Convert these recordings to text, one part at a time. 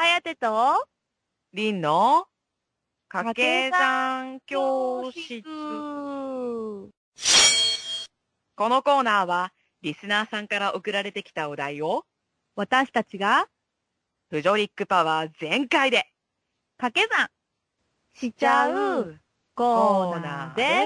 はやてと、 りんの掛け算教室。このコーナーは、リスナーさんから送られてきたお題を、 私たちがフジョリックパワー全開で掛け算しちゃうコーナーです。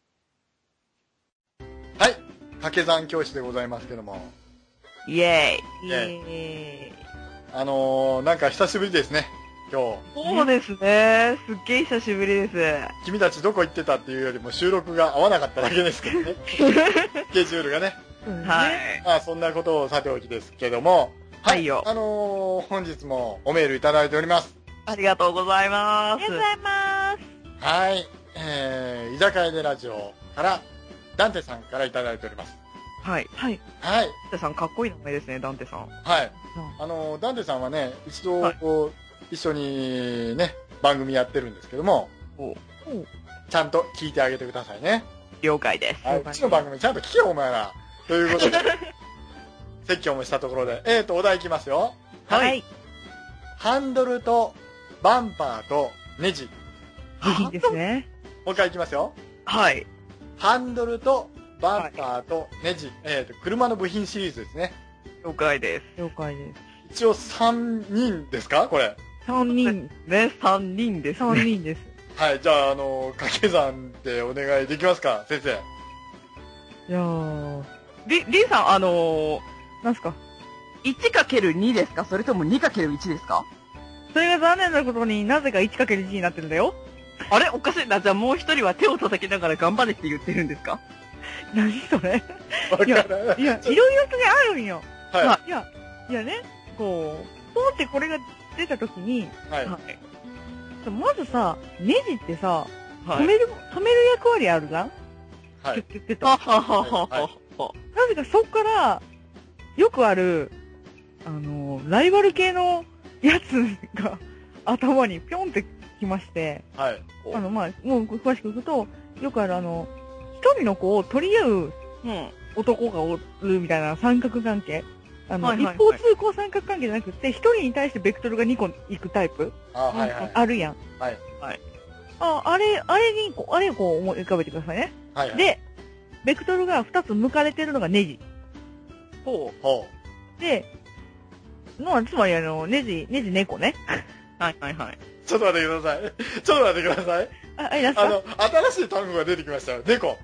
はい、掛け算教室でございますけども。 イエーイ。 イエーイ。なんか久しぶりですね、今日。そうですね。すっげえ久しぶりです。 君たちどこ行ってたっていうよりも収録が合わなかっただけですけどね。スケジュールがね。 はい。 まあそんなことをさておきですけども。 はいよ。 本日もおメールいただいております。 ありがとうございます。 ありがとうございます。 はい。居酒屋でラジオから、ダンテさんからいただいております。 はい。 はい。 はい。 ダンテさんかっこいい名前ですね、ダンテさん。 はい。ダンテさんはね、一度、一緒にね、番組やってるんですけども、ちゃんと聞いてあげてくださいね。 了解です。 はい。うちの番組ちゃんと聞けよ、お前ら。ということで、説教もしたところで、お題いきますよ。 はい。 ハンドルと、バンパーと、ネジ。 いいですね。 もう一回いきますよ。 はい。 ハンドルと、バンパーとネジ、車の部品シリーズですね。 了解です。 了解です。 一応3人ですかこれ。 3人。 ね、3人ですね。 3人です。 はい、じゃあ、掛け算でお願いできますか先生。 いやー。 りんさん、 なんすか 1×2 ですかそれとも 2×1 ですか？ それが残念なことになぜか 1×1 になってるんだよ。 あれおかしいな。じゃあもう一人は手を叩きながら頑張れって言ってるんですか？ 何それわからない。 いや、いろいろとね、あるんよ。 はい。 いやね、こう、ポンってこれが出たときに、 はい。 まずさ、ネジってさ、 はい、 止める役割あるじゃんはい。 キュッキュッキュッと。 はははは。 なぜかそっから、よくある、ライバル系のやつが頭にぴょんってきまして、 はい。 まあ、もう詳しく言うと、よくある一人の子を取り合う男がおるみたいな三角関係。一方通行三角関係じゃなくて、一人に対してベクトルが2個行くタイプあるやん。 はい。 はい。あれをこう思い浮かべてくださいね。 はい。 で、ベクトルが2つ向かれてるのがネジ。 ほう。で、つまりネジ猫ね。 はいはいはい。 ちょっと待ってください。ちょっと待ってください。新しい単語が出てきましたよ。猫。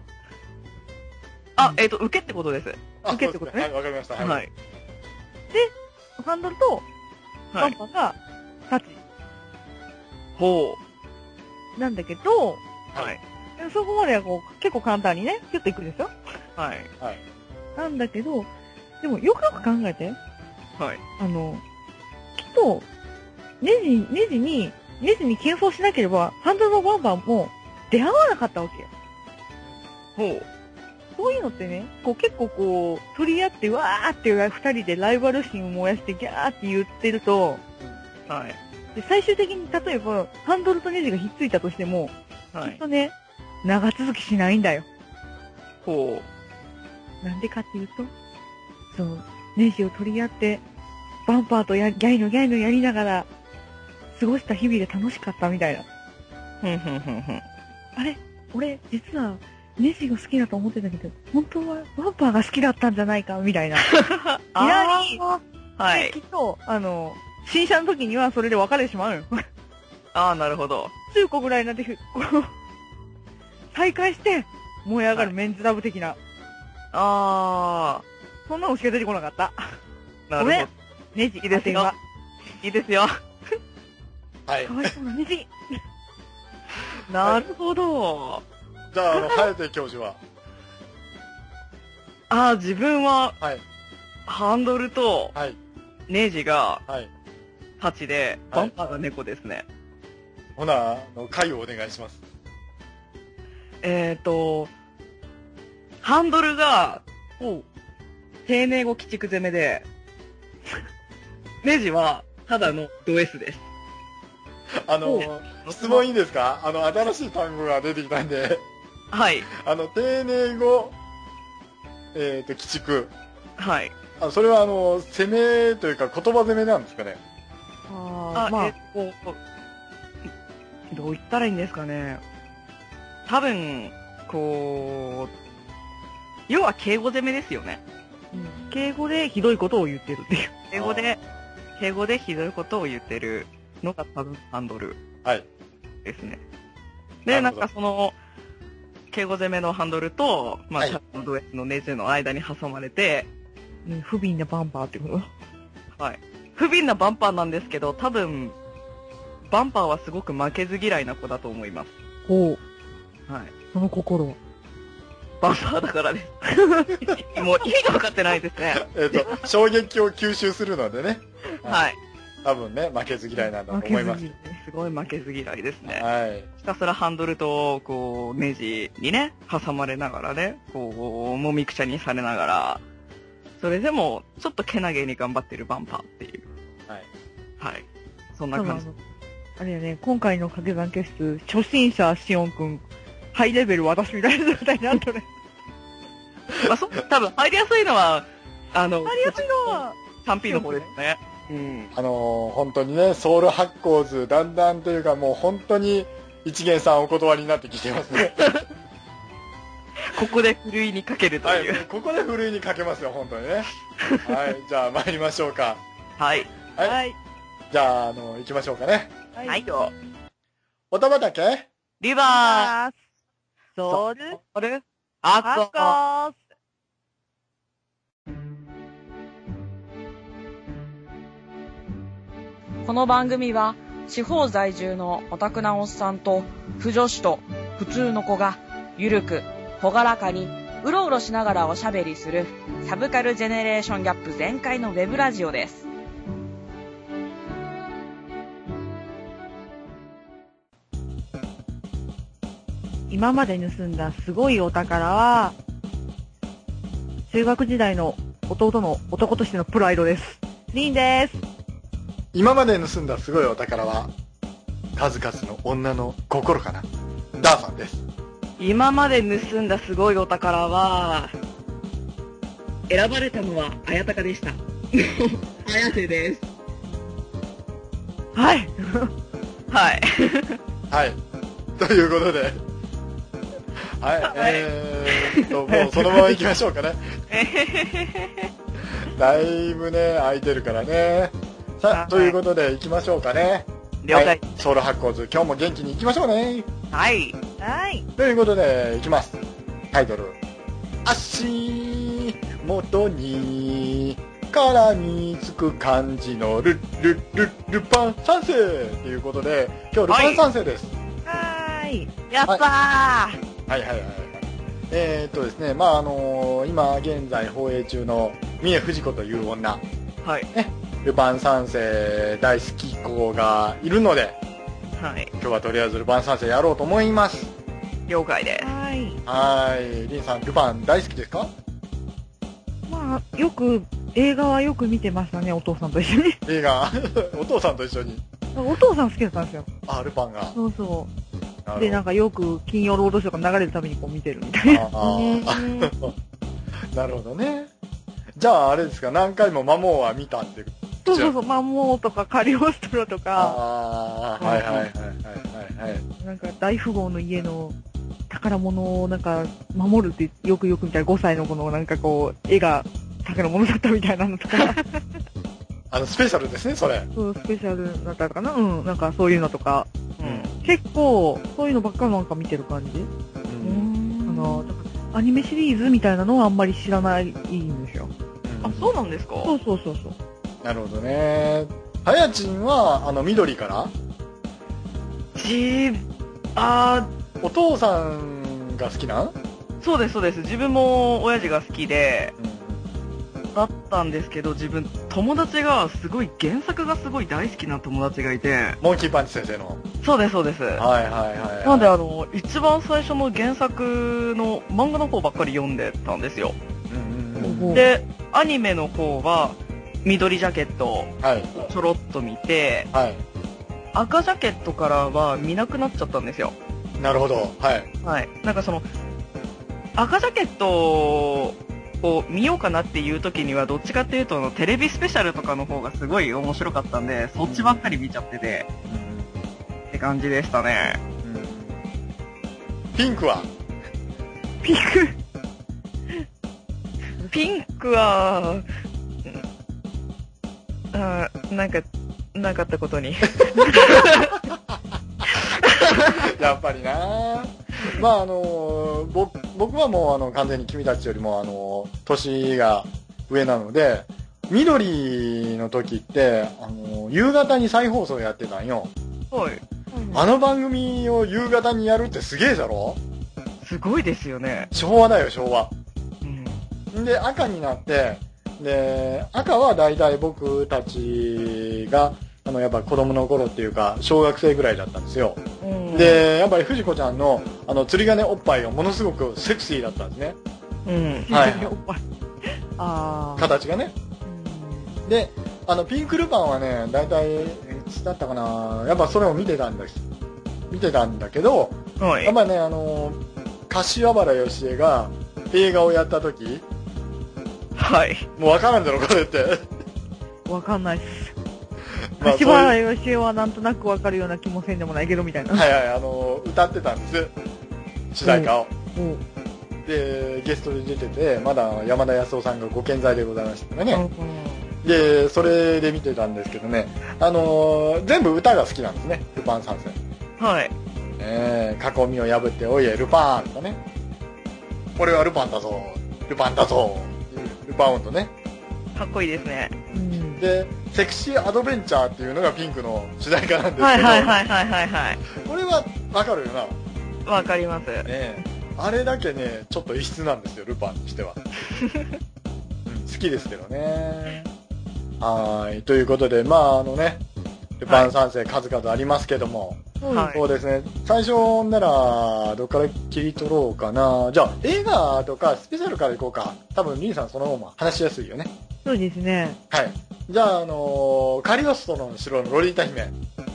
受けってことです。 受けってことね。 はい、わかりました。 はい。 で、ハンドルと、バンパーが、タッチ。 ほう。なんだけど、 はい。 そこまではこう、結構簡単にね、ピュッといくでしょはい。 はい。 なんだけど、でもよくよく考えて。 はい。 きっと、ネジに検証しなければ、ハンドルのバンパーも出会わなかったわけよ。 ほう。 そういうのってね、こう結構こう、取り合って、わーって二人でライバル心を燃やしてギャーって言ってると、 はい。 で、最終的に例えば、ハンドルとネジがひっついたとしても、きっとね、長続きしないんだよ。 ほう。なんでかっていうと、そう、ネジを取り合って、バンパーとギャイのやりながら、過ごした日々が楽しかったみたいな。あれ俺、実は、ネジが好きだと思ってたけど、本当はバンパーが好きだったんじゃないかみたいな。 はい。 きっと、新車の時にはそれで別れてしまうよ。 なるほど。 中古ぐらいになって、再会して、燃え上がるメンズラブ的な。そんなのしか出てこなかった。 なるほど。 ネジ。 いいですよ。いいですよ。 はい。 かわいそうなネジ。 なるほど。 じゃあ、颯教授は自分は、 はい。 ハンドルと、 はい。 ネジが、 はい。 タチで、バンパーが猫ですね。 ほな、回をお願いします。 ハンドルが、丁寧語鬼畜攻めで、ネジは、ただのド S です。 質問いいですか？新しい単語が出てきたんで。 はい。 丁寧語、鬼畜。 はい。 それは攻めというか言葉攻めなんですかね？ どう言ったらいいんですかね。多分、要は敬語攻めですよね。 敬語でひどいことを言ってるっていう。 敬語でひどいことを言ってるのが多分ハンドルですね。で、なんかその、敬語攻めのハンドルと、シャツのド S のネジの間に挟まれて、 不憫なバンパーってことはい。不憫なバンパーなんですけど、多分、バンパーはすごく負けず嫌いな子だと思います。 ほう。はい。 その心はバンパーだからです。もう意味が分かってないですね。 衝撃を吸収するのでね。 はい。 多分ね、負けず嫌いなんだと思います。 すごい負けず嫌いですね。 はい。 ひたすらハンドルと、ネジにね、挟まれながらね、もみくちゃにされながら、それでも、ちょっとけなげに頑張ってるバンパーっていう。はい。はい。そんな感じ。 あれやね、今回の掛け算決出、初心者シオンくん、ハイレベル私みたいな状態になったね。 多分入りやすいのは、 入りやすいのは、 3P の方ですね。 本当にね、ソウル発行図、だんだんというかもう本当に一元さんお断りになってきてますね。 ここでふるいにかけるという。 はい、ここでふるいにかけますよ、本当にね。はい、じゃあ参りましょうか。 はい。 はい。じゃあ、行きましょうかね。 はい。 おたばたけリバーソウル発行この番組は地方在住のオタクなおっさんと腐女子と普通の子がゆるくほがらかにうろうろしながらおしゃべりするサブカルジェネレーションギャップ全開のウェブラジオです。 今まで盗んだすごいお宝は中学時代の弟の男としてのプライドです。リンです。 今まで盗んだすごいお宝は数々の女の心かな。ダーさんです。 今まで盗んだすごいお宝は選ばれたのは綾鷹でした。綾瀬です。 はいはいはいということではい、もうそのまま行きましょうかね。だいぶね空いてるからね。さあ、ということで行きましょうかね。 了解。 はい、ソウル発行図、今日も元気に行きましょうね。 はい。 はい。 ということで、行きます。タイトル。足元に絡みつく感じのルパン三世ということで、今日ルパン三世です。 はーい。 やったー、 はいですね、今現在放映中の峰不二子という女。 はい。 ね。ルパン三世大好き子がいるので、 はい。 今日はとりあえずルパン三世やろうと思います。 了解です。 はい。リンさん、ルパン大好きですか？ よく、映画はよく見てましたね、お父さんと一緒に。 映画お父さんと一緒に。 お父さん好きだったんですよ。 あ、ルパンが。 そうそう。で、なんかよく金曜ロードショーが流れるたびにこう見てるみたいな。 なるほどね。じゃああれですか、何回もマモーは見たっていう。 そう、マモーとかカリオストロとか。 はい。 なんか大富豪の家の宝物をなんか守るってよくみたいな5歳の子のなんかこう、絵が宝物だったみたいなのとか。 スペシャルですね、それ。 そう、スペシャルだったかな。なんかそういうのとか。結構、そういうのばっかりなんか見てる感じ。アニメシリーズみたいなのはあんまり知らないんですよ。 あ、そうなんですか？ そう。 なるほどね。はやちんは、緑から？お父さんが好きなん？ そうです。自分も親父が好きで、だったんですけど、自分、友達がすごい、原作がすごい大好きな友達がいて。 モンキーパンチ先生の。 そうです。なんで一番最初の原作の漫画の方ばっかり読んでたんですよ。で、アニメの方は、緑ジャケットをちょろっと見て、赤ジャケットからは見なくなっちゃったんですよ。 なるほど。はい。 なんかその、赤ジャケットこう見ようかなっていう時にはどっちかっていうとテレビスペシャルとかの方がすごい面白かったんで、そっちばっかり見ちゃってて、って感じでしたね。 ピンクはピンクは、なんか、なかったことに。 やっぱりな。まあ僕はもう完全に君たちよりも年が上なので、緑の時って夕方に再放送やってたんよ。 はい。 あの番組を夕方にやるってすげえだろ？ すごいですよね。 昭和だよ、昭和。で、赤になって、で、赤はだいたい僕たちが、やっぱ子供の頃っていうか、小学生ぐらいだったんですよ。で、やっぱり藤子ちゃんの、釣り鐘おっぱいがものすごくセクシーだったんですね。はい。おっぱい。形がね。で、ピンクルパンはね、だいたい、いつだったかな、やっぱそれを見てたんだけど、はい、やっぱりね、柏原芳恵が映画をやった時、 はい。 もうわからんだろ、これって。 わかんないっす。柏原芳恵はなんとなくわかるような気もせんでもないけどみたいな。 はいはい、歌ってたんです。主題歌を。で、ゲストで出てて、まだ山田康夫さんがご健在でございましたね。で、それで見てたんですけどね、全部歌が好きなんですね、ルパン三世。 はい。 囲みを破って、おいえ、ルパンとかね。俺はルパンだぞ、ルパンだぞ、ルパン音とね。 かっこいいですね。 で、セクシーアドベンチャーっていうのがピンクの主題歌なんですけど。 はい。 これはわかるよな。わかります。 あれだけね、ちょっと異質なんですよ、ルパンにしては。好きですけどね。はい。ということで、まあルパン三世数々ありますけども、そうですね。最初なら、どっから切り取ろうかな。じゃあ、映画とかスペシャルからいこうか。多分、リンさんその方が話しやすいよね。 そうですね。 はい。じゃあ、カリオストロの城のロリータ姫。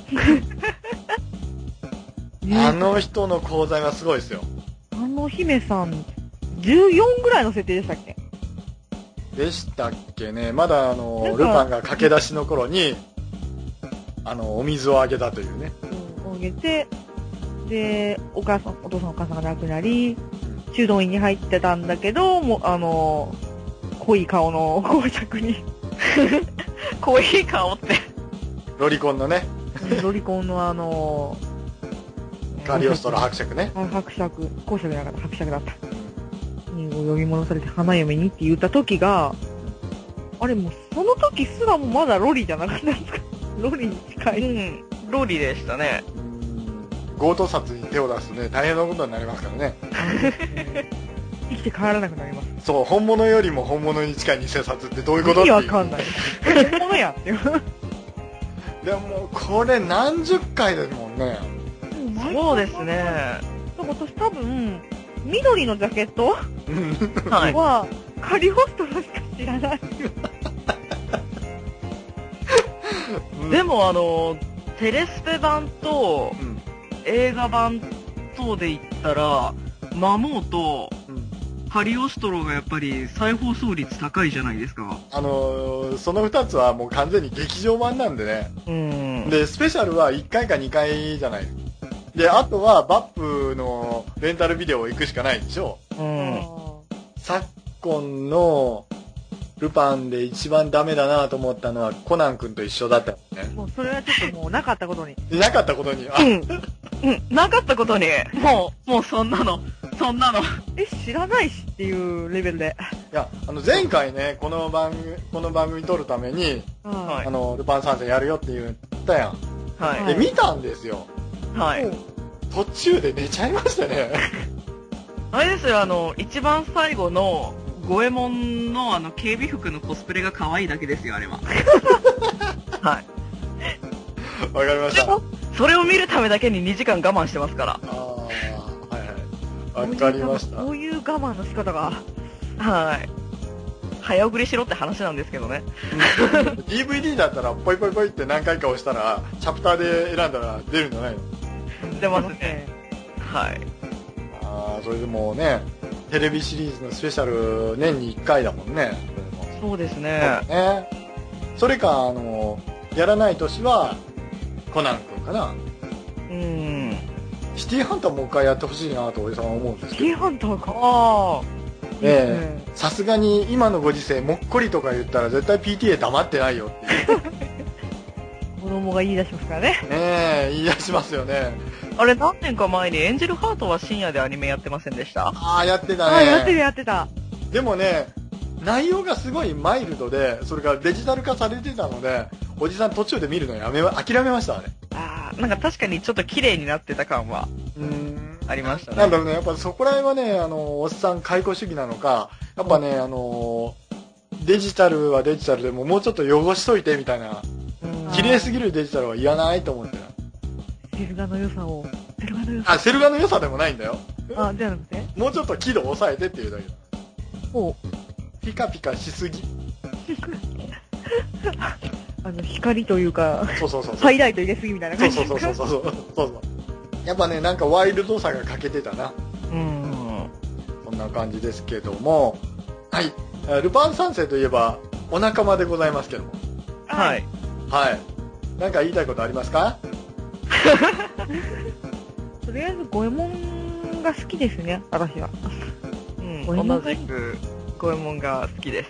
あの人の功罪はすごいですよ。 あの姫さん、14ぐらいの設定でしたっけ？ でしたっけね。まだルパンが駆け出しの頃に、お水をあげたというね。 あげて、で、お父さんお母さんが亡くなり、修道院に入ってたんだけど、もう、濃い顔の公爵に。 濃い顔って。 ロリコンのね。 ロリコンのカリオストロ伯爵ね。 伯爵、公爵じゃなかった、伯爵だった。に呼び戻されて花嫁にって言った時が、あれもうその時すらもまだロリじゃなかったんですか？ロリに近い。 ロリでしたね。 強盗殺に手を出すとね、大変なことになりますからね。 生きて帰らなくなります。 そう、本物よりも本物に近い偽札ってどういうことっていう。 意味わかんない。本物やっていう。 でも、これ何十回ですもんね。 そうですね。 私多分、緑のジャケットは、カリオストロしか知らない。 でもテレスペ版と、映画版とで言ったら、マモーと、カリオストロがやっぱり再放送率高いじゃないですか。 その2つはもう完全に劇場版なんでね。で、スペシャルは1回か2回じゃない。で、あとはバップのレンタルビデオ行くしかないでしょ。昨今のルパンで一番ダメだなと思ったのはコナン君と一緒だったよね。 もうそれはちょっともうなかったことに。 なかったことに。 なかったことに。もうそんなの。 知らないしっていうレベルで。 いや、前回ね、この番組撮るために、ルパン三世やるよって言ったやん。 はい。 で、見たんですよ。 はい。 途中で寝ちゃいましたね。 あれですよ、一番最後の、五右衛門の警備服のコスプレが可愛いだけですよ、あれは。はい。 わかりました。 それを見るためだけに2時間我慢してますから。 はいはい。わかりました。 こういう我慢の仕方が。 はい。早送りしろって話なんですけどね。 DVD だったら、ポイポイポイって何回か押したら、チャプターで選んだら出るんじゃないの？ 出ますね。はい。 それでもうね、 テレビシリーズのスペシャル年に1回だもんね。 そうですね。 それか、やらない年は、コナン君かな。シティハンターもう一回やってほしいなと、おじさんは思うんですけど。 シティハンターか。 さすがに今のご時世、もっこりとか言ったら絶対 PTA 黙ってないよっていう。 子供が言い出しますからね。 言い出しますよね。 あれ、何年か前にエンジェルハートは深夜でアニメやってませんでした？ やってたね。 やってた。 でもね、内容がすごいマイルドで、それからデジタル化されてたので、おじさん途中で見るの諦めました、あれ。 なんか確かにちょっと綺麗になってた感はありましたね。 なんだろうね、やっぱそこら辺はね、おっさん解雇主義なのか、やっぱね、デジタルはデジタルでもうちょっと汚しといてみたいな、綺麗すぎるデジタルはいらないと思ってた。 セル画の良さを。 セル画の良さでもないんだよ。 じゃなくてもうちょっと輝度を抑えてっていうだけだ。ピカピカしすぎ。 光というか、 そうハイライト入れすぎみたいな感じ。 そう。やっぱね、なんかワイルドさが欠けてたな。そんな感じですけども、はい。ルパン三世といえば、お仲間でございますけども。 はい。 なんか言いたいことありますか？ とりあえず、五右衛門が好きですね、私は。 同じく、五右衛門が好きです。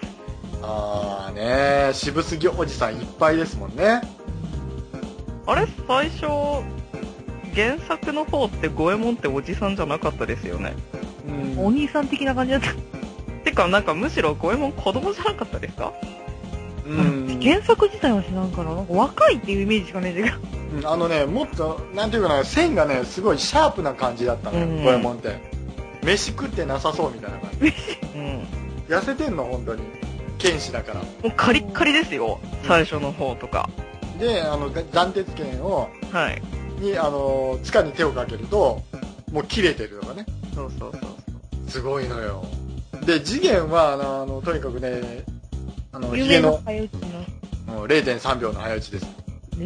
渋すぎおじさんいっぱいですもんね。 あれ、最初、原作の方って五右衛門っておじさんじゃなかったですよね。 お兄さん的な感じだった。 てか、なんかむしろ五右衛門子供じゃなかったですか？ 原作自体は知らんから、なんか若いっていうイメージしかねえけど。もっと、なんていうかな、線がね、すごいシャープな感じだったのよ、五右衛門って。飯食ってなさそうみたいな感じ。痩せてんの、本当に。剣士だから。もうカリッカリですよ、最初の方とか。 で、斬鉄剣を、に、地下に手をかけると、もう切れてるとかね。 そう。 すごいのよ。で、次元は、とにかくね、 ヒゲの早打ちの 0.3 秒の早打ちです。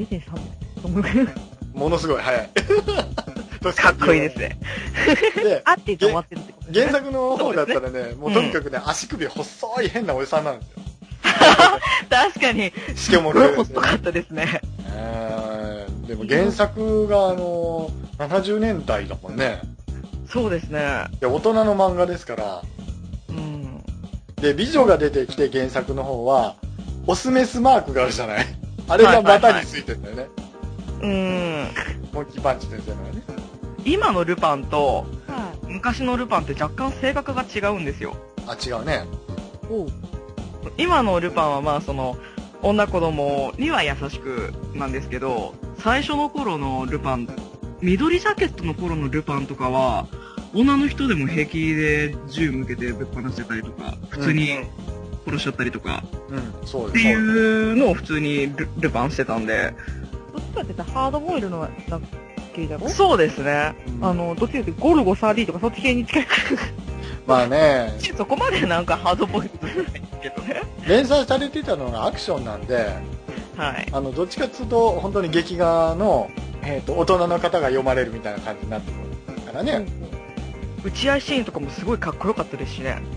0.3 秒ものすごい早い。 かっこいいですね。 で、あって止まってるってこと。 原作の方だったらね、もうとにかくね、足首細い変なおじさんなんですよ。 確かに。 しかもね。 細かったですね。 でも原作が70年代だもんね。 そうですね。 大人の漫画ですから。で、美女が出てきて原作の方は、オスメスマークがあるじゃない。あれが股についてるんだよね。モンキーパンチ先生のね。 今のルパンと、昔のルパンって若干性格が違うんですよ。 違うね。 今のルパンは女子供には優しくなんですけど、最初の頃のルパン、緑ジャケットの頃のルパンとかは、女の人でも平気で銃向けてぶっ放してたりとか、普通に殺しちゃったりとか、っていうのを普通にルパンしてたんで。 どっちかって言ったらハードボイルの系だろ？ そうですね。 どっちかってゴルゴ30とかそっち系に近い。 まあね。 そこまでなんかハードボイルじゃないんですけどね。 連載されてたのがアクションなんで、どっちかっていうと本当に劇画の、大人の方が読まれるみたいな感じになってくるからね。 打ち合いシーンとかもすごいかっこよかったですしね。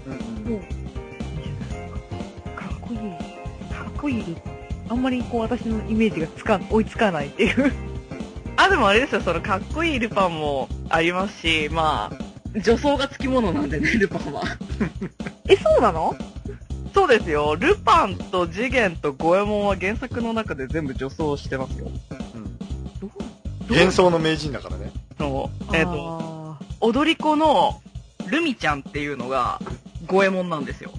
かっこいい。あんまり私のイメージが追いつかないっていう。 でもあれですよ、かっこいいルパンもありますし、女装がつきものなんでね、ルパンは。 そうなの？ そうですよ。ルパンと次元と五右衛門は原作の中で全部女装してますよ。 幻想の名人だからね。 踊り子のルミちゃんっていうのが五右衛門なんですよ。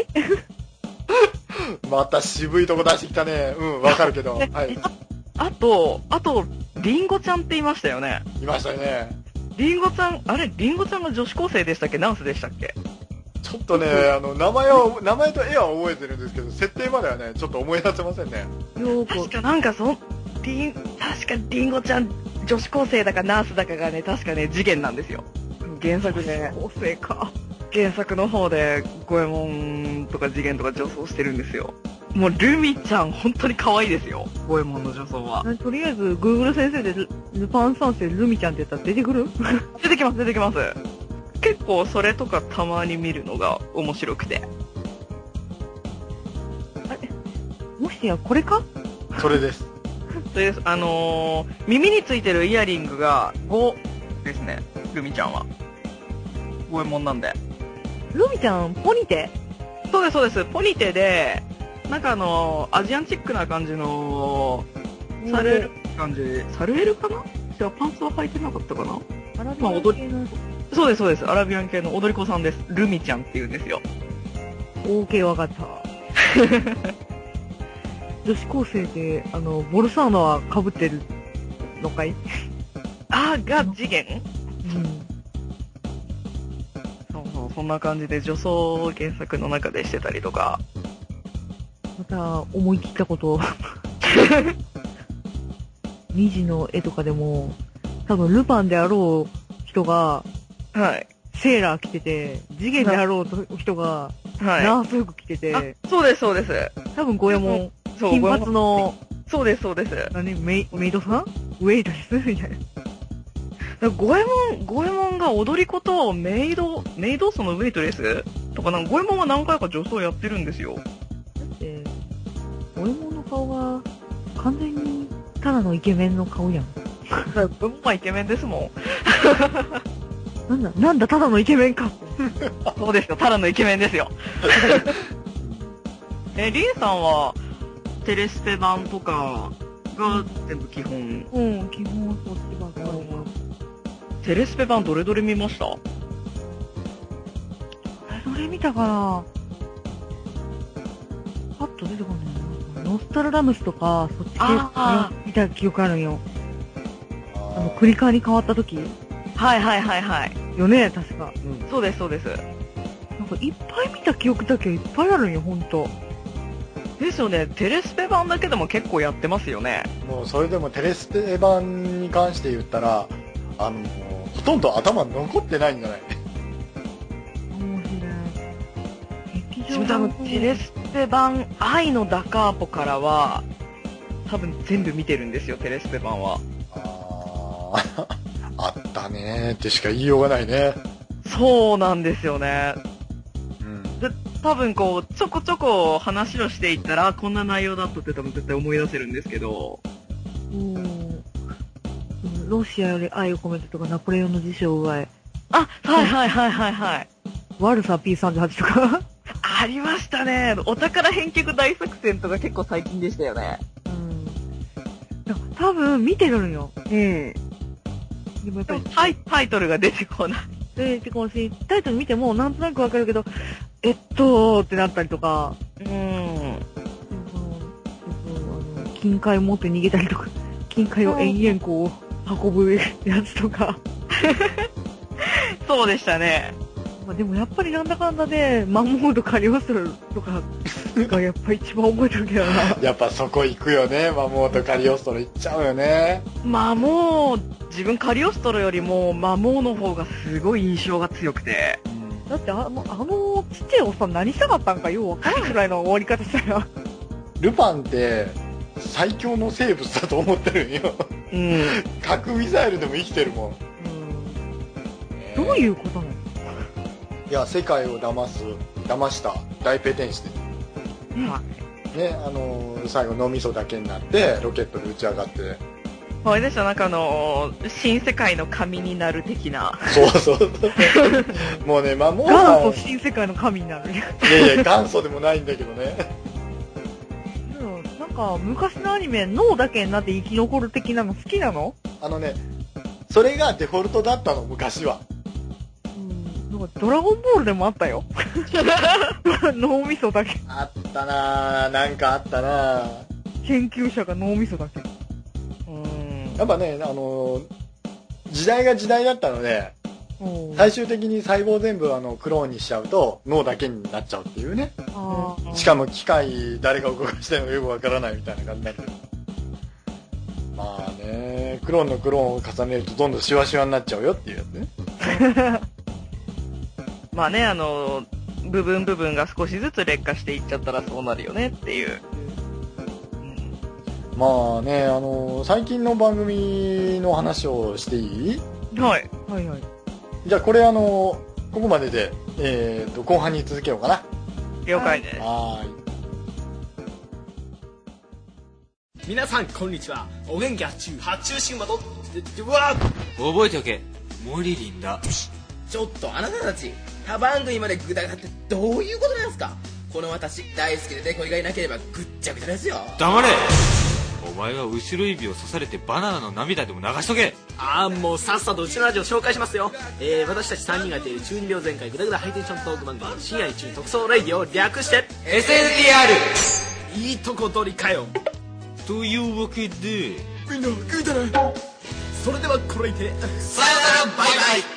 また渋いとこ出してきたね。わかるけど。 あと、リンゴちゃんっていましたよね。 いましたよね。 リンゴちゃんが女子高生でしたっけ？ナースでしたっけ？ ちょっとね、名前と絵は覚えてるんですけど、設定まではね、ちょっと思い出せませんね。 確かなんか確かリンゴちゃん女子高生だかナースだかがね、確かね、次元なんですよ。原作で。 女子高生か。 原作の方で、五右衛門とか次元とか女装してるんですよ。もうルミちゃん本当に可愛いですよ、五右衛門の女装は。 とりあえず Google 先生でルパン三世ルミちゃんって言ったら出てくる？ 出てきます。 結構それとかたまに見るのが面白くて。 もしやこれか？ それです。 それです。耳についてるイヤリングが5ですね。ルミちゃんは。五右衛門なんで。 ルミちゃん、ポニテ？ そうです、そうです。ポニテで、なんかアジアンチックな感じの、サルエル感じ。サルエルかな？じゃあパンツは履いてなかったかな？ アラビアン系の、 そうです、そうです。アラビアン系の踊り子さんです。ルミちゃんって言うんですよ。 OK、わかった。女子高生で、ボルサーノは被ってるのかい？ が次元？ うん。 そうそう、そんな感じで女装原作の中でしてたりとか。 また、思い切ったことを。2時の絵とかでも、多分ルパンであろう人が、 はい。 セーラー着てて、次元であろう人が、 はい。 ナース服着てて、 そうです、そうです。 多分五右衛門、 そう、 金髪の、 そうです、そうです。 メイドさん？ウェイトレスみたいな。 五右衛門が踊り子とメイドそのウェイトレスとか、五右衛門は何回か女装やってるんですよ。 だって、五右衛門の顔が、完全に、ただのイケメンの顔やん。 まあイケメンですもん。なんだ、ただのイケメンか。 そうですよ、ただのイケメンですよ。リエさんは、テレスペ版とかが全部基本。 うん、基本はそっちばっかり。 テレスペ版どれどれ見ました？ どれ見たかな？パッと出てこないな。ノスタルダムスとか、そっち系見た記憶あるんよ。クリカーに変わった時？ はいはいはいはい。 よね、確か。 うん。そうです、そうです。 なんかいっぱい見た記憶だけいっぱいあるんよ、ほんと。 ですよね。テレスペ版だけでも結構やってますよね。 もうそれでもテレスペ版に関して言ったら、ほとんど頭残ってないんじゃない？ 面白い。 多分テレスペ版愛のダカーポからは、多分全部見てるんですよ、テレスペ版は。 あったねーってしか言いようがないね。 そうなんですよね。 うん。 で、多分こう、ちょこちょこ話をしていったら、こんな内容だったって多分絶対思い出せるんですけど。 ロシアより愛を込めてとか、ナポレオンの辞書を奪え。 はいはいはいはいはい。 悪さ P38 とか。 ありましたね。お宝返却大作戦とか結構最近でしたよね。 多分見てるのよ。 うん。でもやっぱりタイトルが出てこない。 出てこないし、タイトル見てもなんとなくわかるけど、ってなったりとか。金塊持って逃げたりとか、金塊を延々こう運ぶやつとか。 そうでしたね。 まあでもやっぱりなんだかんだで、マンモードカリオストロとかがやっぱ一番覚えてるけどな。 やっぱそこ行くよね、マンモードカリオストロ行っちゃうよね。 まあもう、自分カリオストロよりもマモーの方がすごい印象が強くて。 だってちっちゃいおっさん何したかったんかようわからんぐらいの終わり方したよ。 ルパンって最強の生物だと思ってるんよ。核ミサイルでも生きてるもん。 どういうことなの？ いや、世界を騙した大ペテン師で。ね、最後脳みそだけになってロケットで打ち上がって。 あれでした、なんか新世界の神になる的な。 そうそうそう。もうね、もう元祖新世界の神になる。 いや元祖でもないんだけどね。 なんか昔のアニメ脳だけになって生き残る的なの好きなの？ それがデフォルトだったの、昔は。 なんかドラゴンボールでもあったよ。脳みそだけ。 あったなぁ、なんかあったなぁ。 研究者が脳みそだけ。 やっぱね、時代が時代だったので、最終的に細胞全部クローンにしちゃうと脳だけになっちゃうっていうね。しかも機械誰が動かしてるのかよくわからないみたいな感じになってる。まあね、クローンのクローンを重ねるとどんどんシワシワになっちゃうよっていうやつね。 まあね、部分が少しずつ劣化していっちゃったらそうなるよねっていう。 まあね、最近の番組の話をしていい？ はい。 はいはい。 じゃあこれここまでで、後半に続けようかな。 了解です。 皆さんこんにちは。お元気発注シグマとうわ覚えておけ、モリリンだ。 ちょっとあなたたち他番組までグダグダってどういうことなんですか。この私大好きでデコイがいなければぐっちゃぐちゃですよ。 黙れ。お前は後ろ指を刺されてバナナの涙でも流しとけ。 もうさっさとうちのラジオ紹介しますよ。私たち3人がやっている中二病全開グダグダハイテンショントーク番組深夜に中特捜レイディを略して SNTR。 いいとこ取りかよ。 というわけでみんなグーだな。それではこれいてさよならバイバイ。